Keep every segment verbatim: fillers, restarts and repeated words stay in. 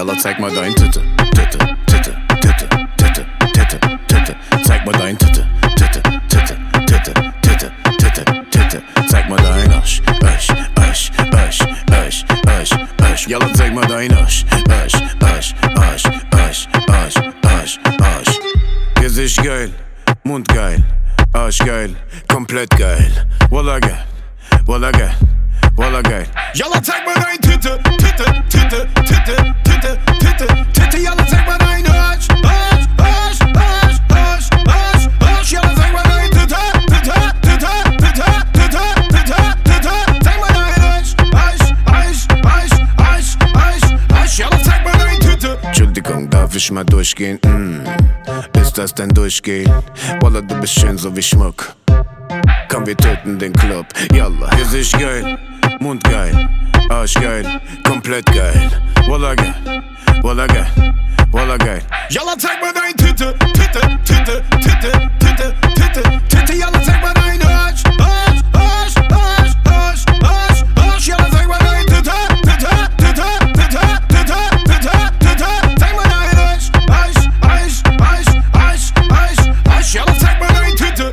Jalla, zeig mal dein Titte, Titte, Titte, Titte, Titte, Titte, Titte. Zeig mal dein Titte, Titte, Titte, Titte, Titte, Titte, Titte. Zeig mal dein Arsch, Arsch, Arsch, Arsch, Arsch, Arsch, Arsch. Jalla, zeig mal dein Arsch, Arsch, Arsch, Arsch, Arsch, Arsch, Arsch, Arsch. Gesicht geil, Mund geil, Arsch geil, komplett geil. Wallah geil, Wallah geil, Wallah geil. Jalla, zeig mal dein Titte, Titte, Titte, Titte, Titte, Titte, Titte. Jalla, zeig mal dein Arsch, Arsch, Arsch, Arsch, Arsch, Arsch, Arsch. Jalla, zeig mal dein Titte, Titte, Titte, Titte, Titte, Titte, Titte. Zeig mal dein Arsch, Arsch, Arsch, Arsch, Arsch, Arsch, Arsch. Jalla, zeig mal dein Titte. Entschuldigung, darf ich mal durchgehen? Mm. Ist das denn durchgehen? Wallah, du bist schön so wie Schmuck. Komm, wir töten den Club. Yalla, Gesicht geil, Mund geil, Arsch geil, komplett geil. Wallah geil, Wallah geil, Wallah geil. Yalla, zeig mal dein Titte, Titte, Titte, Titte, Titte, Titte, Titte. Yalla, zeig mal dein Arsch, Arsch, Arsch, Arsch, Arsch, Arsch, Arsch. Yalla, zeig mal dein Titte, Titte, Titte, Titte, Titte, Titte, Titte. Zeig mal dein Arsch, Arsch, Arsch, Arsch, Arsch, Arsch, Arsch. Yalla, zeig mal dein Titte.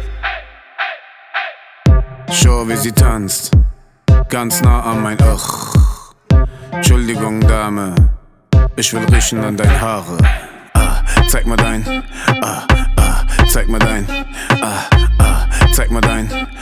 Schau, wie sie tanzt, ganz nah an mein Ach. Entschuldigung, Dame, ich will riechen an dein Haare. Ah, zeig mal dein, ah, ah, zeig mal dein, ah, ah, zeig mal dein.